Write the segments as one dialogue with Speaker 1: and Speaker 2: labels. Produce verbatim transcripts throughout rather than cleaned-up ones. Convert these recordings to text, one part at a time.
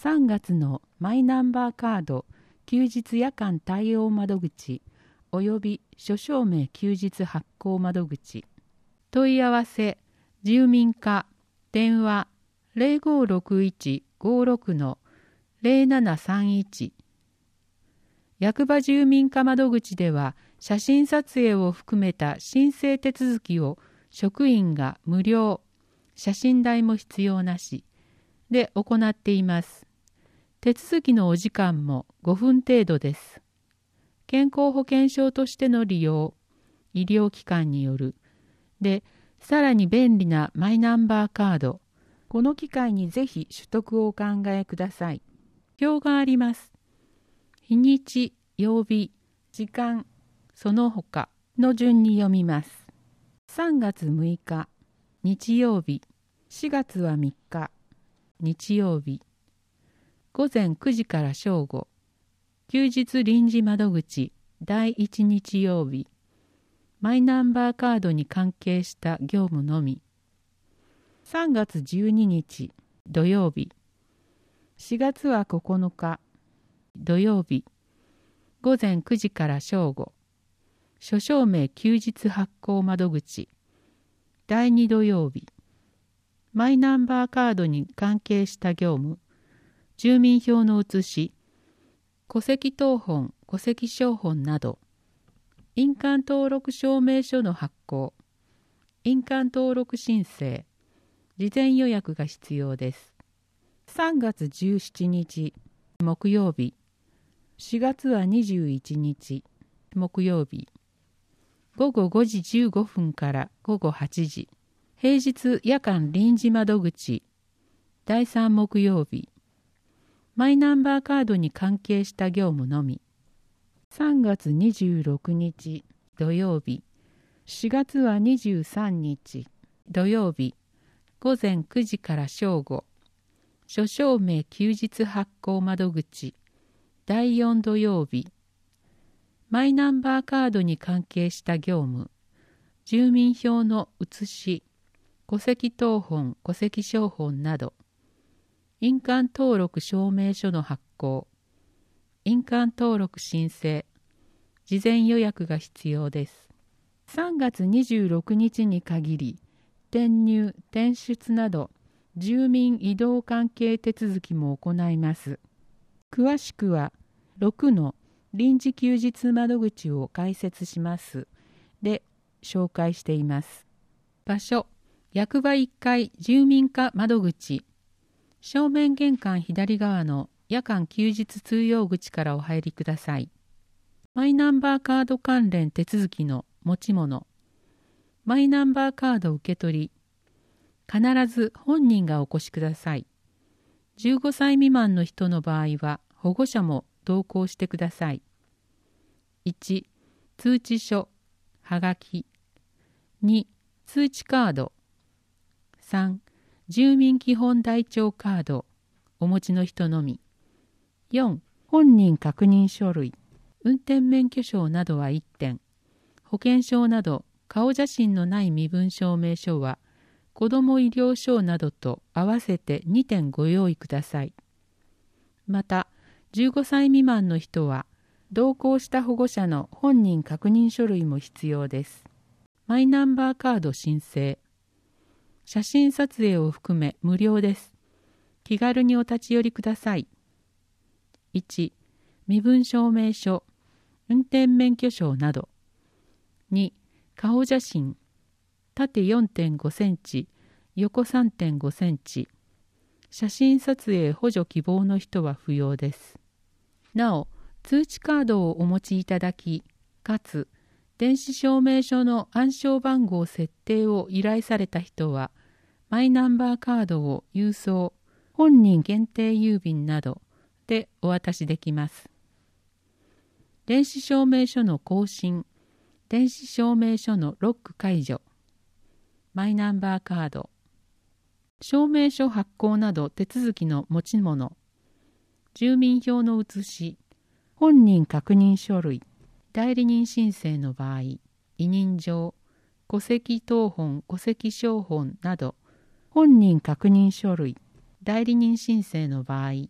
Speaker 1: さんがつのマイナンバーカード休日夜間対応窓口および諸証明休日発行窓口問い合わせ住民課電話 ゼロごろくいちごろくのゼロななさんいち 役場住民課窓口では写真撮影を含めた申請手続きを職員が無料、写真代も必要なしで行っています。手続きのお時間もごふん程度です。健康保険証としての利用、医療機関による、で、さらに便利なマイナンバーカード、この機会にぜひ取得をお考えください。表があります。日にち、曜日、時間、その他の順に読みます。さんがつむいか、日曜日、しがつはみっか、日曜日、ごぜんくじから正午、休日臨時窓口だいいち日曜日、マイナンバーカードに関係した業務のみ。さんがつじゅうににち土曜日、しがつはここのか土曜日、ごぜんくじから正午、諸証明休日発行窓口だいに土曜日、マイナンバーカードに関係した業務、住民票の写し、戸籍謄本、戸籍抄本など、印鑑登録証明書の発行、印鑑登録申請、事前予約が必要です。さんがつじゅうしちにち木曜日、しがつはにじゅういちにち木曜日、ごごごじじゅうごふんからごごはちじ、平日夜間臨時窓口だいさん木曜日、マイナンバーカードに関係した業務のみ。さんがつにじゅうろくにち土曜日、しがつはにじゅうさんにち土曜日、ごぜんくじから正午、諸証明休日発行窓口だいよん土曜日、マイナンバーカードに関係した業務、住民票の写し、戸籍謄本、戸籍抄本など、印鑑登録証明書の発行、印鑑登録申請、事前予約が必要です。さんがつにじゅうろくにちに限り、転入・転出など、住民移動関係手続きも行います。詳しくは、ろくの臨時休日窓口を開設しますで紹介しています。場所、役場いっかい住民課窓口、正面玄関左側の夜間休日通用口からお入りください。マイナンバーカード関連手続きの持ち物、マイナンバーカード受け取り、必ず本人がお越しください。じゅうごさい未満の人の場合は保護者も同行してください。いち、通知書、はがき。に、通知カード。さん、住民基本台帳カード、お持ちの人のみ。よん、本人確認書類、運転免許証などはいってん、保険証など顔写真のない身分証明書は、子ども医療証などと合わせてにてんご用意ください。また、じゅうごさい未満の人は、同行した保護者の本人確認書類も必要です。マイナンバーカード申請。写真撮影を含め無料です。気軽にお立ち寄りください。いち、身分証明書、運転免許証など。に、顔写真、縦 よんてんごセンチ、横 さんてんごセンチ。写真撮影補助希望の人は不要です。なお、通知カードをお持ちいただき、かつ、電子証明書の暗証番号設定を依頼された人は、マイナンバーカードを郵送、本人限定郵便などでお渡しできます。電子証明書の更新、電子証明書のロック解除、マイナンバーカード、証明書発行など手続きの持ち物、住民票の写し、本人確認書類、代理人申請の場合、委任状、戸籍謄本、戸籍抄本など、本人確認書類、代理人申請の場合、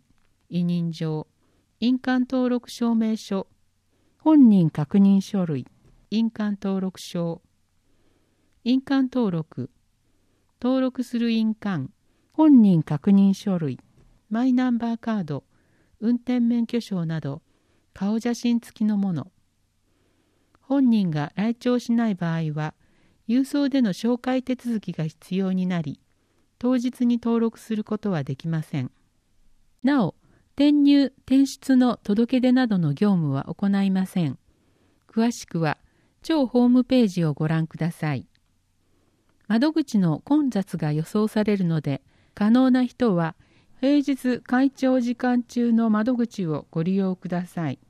Speaker 1: 委任状、印鑑登録証明書、本人確認書類、印鑑登録証、印鑑登録、登録する印鑑、本人確認書類、マイナンバーカード、運転免許証など、顔写真付きのもの。本人が来庁しない場合は、郵送での照会手続きが必要になり、当日に登録することはできません。なお、転入・転出の届け出などの業務は行いません。詳しくは、庁ホームページをご覧ください。窓口の混雑が予想されるので、可能な人は平日開庁時間中の窓口をご利用ください。